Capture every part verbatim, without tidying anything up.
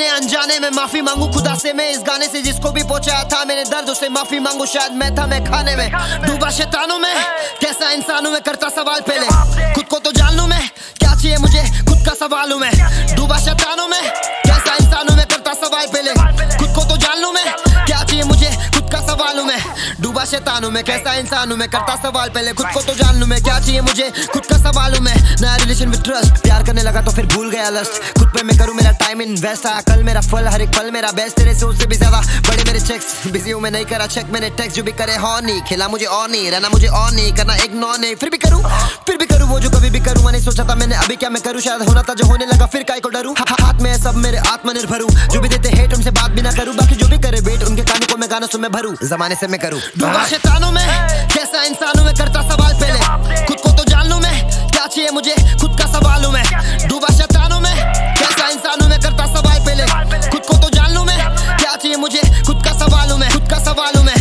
मैंने अनजाने में माफी मांगू खुदा से मैं इस गाने से, जिसको भी पहुंचाया था मैंने दर्द उसे माफी मांगू। शायद मैं था मैं खाने में डूबा शैतानों में, कैसा इंसान हूं मैं करता सवाल पहले खुद को तो जान लूं मैं, क्या चाहिए मुझे खुद का सवाल हूं मैं। डूबा शैतानों में, कैसा इंसान हूं मैं करता सवाल पहले खुद को तो जान लूं मैं, क्या चाहिए मुझे खुद का सवाल हूं मैं। डूबा शैतान हूं मैं, कैसा इंसान हूं मैं करता सवाल पहले खुद को तो जान लूं मैं, क्या चाहिए मुझे खुद का सवाल हूं मैं। नया रिलेशन विद ट्रस्ट, प्यार करने लगा तो फिर भूल गया लस्ट, खुद पे मैं करूं मेरा टाइम इन्वेस्ट, कल मेरा फल हर एक पल मेरा बेस्ट, तेरे से उससे भी ज्यादा बड़े मेरे चेक्स। बिजी हूं मैं नहीं करा चेक मैंने टेक्स्ट, जो भी करे हो नहीं, खिला मुझे और नहीं, रहना मुझे और नहीं, करना इग्नोर नहीं, फिर भी करूं फिर भी करूं वो जो कभी भी करूंगा नहीं सोचा था मैंने, अभी क्या मैं करूं, शायद होना था जो होने लगा फिर काय को डरूं। हाथ में सब मेरे आत्मनिर्भर हूं, जो भी देते हेट उनसे बात भी ना करूं, बाकी जो भी करे वेट उनके कानों को मैं गानों से मैं भरूं, जमाने से मैं करूं। डूबा शैतानों में, कैसा इंसान हूं मैं करता सवाल पहले खुद को तो जान लूं मैं, क्या चाहिए मुझे खुद का सवाल हूं मैं। डूबा शैतानों में, कैसा इंसान हूं मैं करता सवाल पहले खुद को तो जान लूं मैं, क्या चाहिए मुझे खुद का सवाल हूं मैं, खुद का सवाल हूं मैं।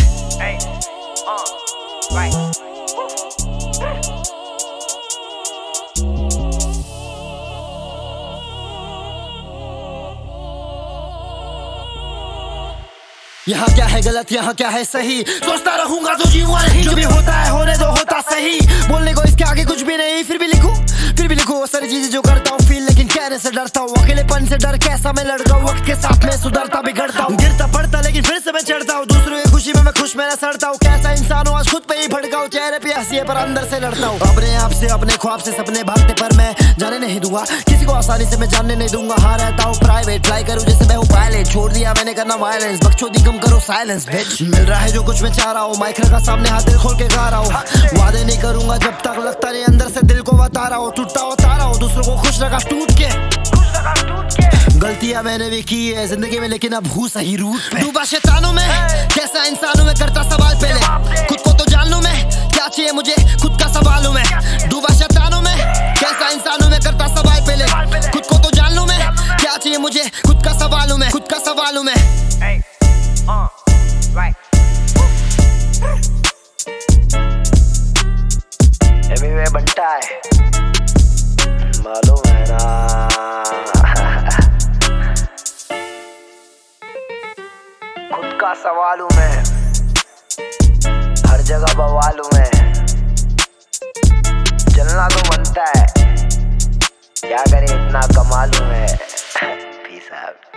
यहाँ क्या है गलत यहाँ क्या है सही, सोचता रहूंगा तो जीऊंगा नहीं, जो भी होता है होने दो होता सही, बोलने को इसके आगे कुछ भी नहीं, फिर भी लिखूं फिर भी लिखूं वो सारी चीजें जो करता हूँ फील, लेकिन कहने से डरता हूँ, अकेलेपन से डर कैसा मैं लड़ता हूँ, वक्त के साथ में सुधरता बिगड़ता हूँ, गिरता पड़ता लेकिन फिर से मैं चढ़ता हूँ, दूसरों की खुशी में मैं खुश मेरा सड़ता हूँ, कैसा इंसान हूँ आज खुद पे ही भड़का हूँ, चेहरे पे हंसी है पर अंदर से लड़ता हूँ, अपने आप से अपने ख्वाब से सपने भागते पर मैं जाने नहीं दूंगा, किसी को आसानी से मैं जानने नहीं दूंगा, हाँ रहता हूँ प्राइवेट, ट्राई करूँ जैसे मैं हूँ पायलट, छोड़ दिया मैंने करना वायलेंस, बकचोदी कम करो साइलेंस बिच, मिल रहा है जो कुछ मैं चाह रहा हूँ, माइक रखा सामने हाथ दिल खोल के गा रहा हूँ, वादे नहीं करूंगा जब तक लगता नहीं अंदर से दिल को बता रहा हूँ, टूटता होता रहा हूँ दूसरों को खुश रखा टूट के, गलतियां मैंने भी की है जिंदगी में लेकिन अब हूँ सही रूट पे। डूबा शैतानों में, कैसा इंसान हूं मैं करता सवाल पहले खुद को तो जान लूं मैं, क्या चाहिए मुझे खुद का सवाल हूं मैं। डूबा शैतानों में, कैसा इंसान हूं मैं करता सवाल पहले खुद को तो जान लूं मैं, क्या चाहिए मुझे खुद का सवाल हूं मैं, खुद का सवाल हूं मैं। बनता है मालूम है ना, खुद का सवाल हूँ मैं, हर जगह बवाल हूँ मैं, जलना तो बनता है, क्या करे इतना कमाल हूँ मैं। Peace out.